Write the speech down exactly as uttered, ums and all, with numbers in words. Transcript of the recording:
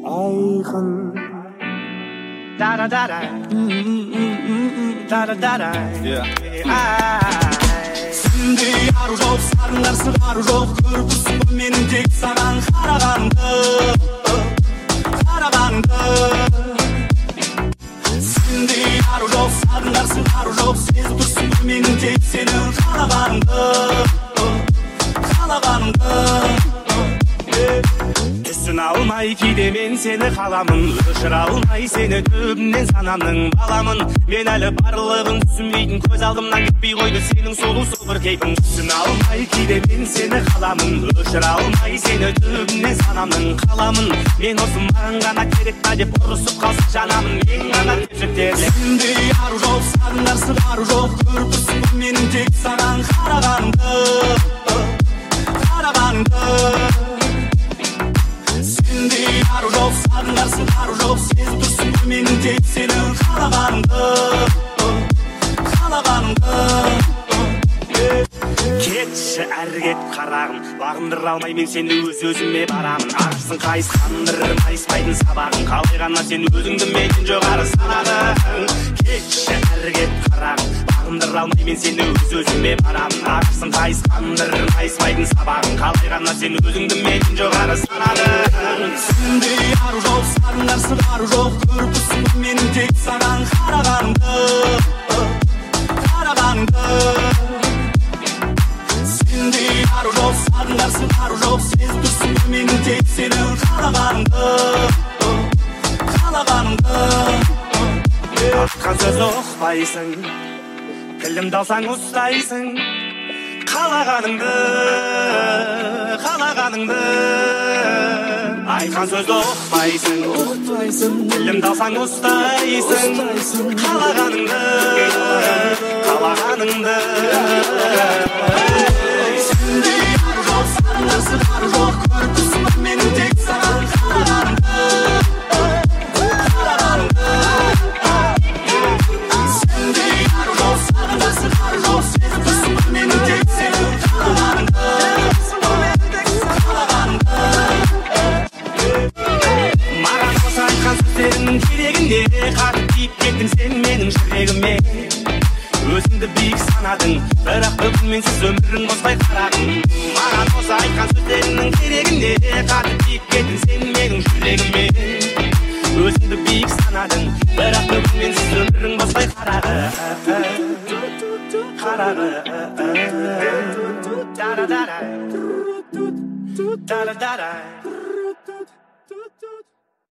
айқын. Да-да-да-да, да-да-да-да, сендей ару жоқ, сағынар сығару жоқ, көрпісің ғой менің тек саған қарағанды, қарағанды. Сендей ару жоқ, сағынар сығару жоқ, сезіп тұрсың ғой менің тек сені қалағанды, қалағанды. Түсін алмай кейде мен сені қаламын, өшіре алмай сені төбімнен санамның баламын. Мен әлі барлығын түсінбейтін, көз алдымнан кетпей қойды сенің солу сол бір кейпің. Түсін алмай кейде мен сені қаламын, өшіре алмай сені төбімнен санамның қаламын. Мен осы маған ғана керек па деп ұрысып қалсын жанамын, мен ғана тепшіктерлеп. Сендей ару жоқ, сағынар сығару жоқ, көрпісің ғой менің тек саған қарағанды, қарағанды. Сендей ару жоқ, сағынар сығару жоқ, сезіп тұрсың ғой менің тек сені қалағанды, қалағанды. Кетші әрі кет қарағым, бағындыра алмай мен сені өз-өзіме барамын. Аршысың қайысқандыр, майыспайтын сабағың, қалай ғана сен өзіңді менен жоғары санадың. Кетші әрі кет қарағым, бағындыра алмай мен сені өз-өзіме барамын. Аршысың қайысқандыр, майыспайтын сабағың, қалай ғана сен өзіңді менен жоғары санадың. Сендей ару жоқ, сағынар сығару жоқ, көрпісің ғой менің тек саған қарағанды, қарағанды. Сендей ару жоқ, сағынар сығару жоқ, сезіп тұрсың ғой менің тек сені қалағанды, қалағанды. Атқан сөз ұқпайсың, тілімді алсаң ұстайсың, қалағаныңды, қалағаныңды. Айтқан сөзді ұқпайсың, тілімді алсаң ұстайсың, қалағаныңды, қалағаныңды. Сендей ару жоқ, сағынар сығару жоқ, көрпісің ғой менің тек саған қарағанды, қарағанды. Сендей ару жоқ, сағынар сығару жоқ, сезіп тұрсың ғой менің тек сені қалағанды, қалағанды. Маған осы айтқан сөздеріңнің керегінде, қатып тиіп кеттің сен менің жүрегіме. Өзіңді биік санадың, бірақ бүгін менсіз өмірің бостай қарағым. Маған осы айтқан сөздеріңнің керегінде, қатып тиіп кеттің сен менің жүрегіме. Өзіңді биік санадың, бірақ бүгін менсіз өмірің бостай қарағым.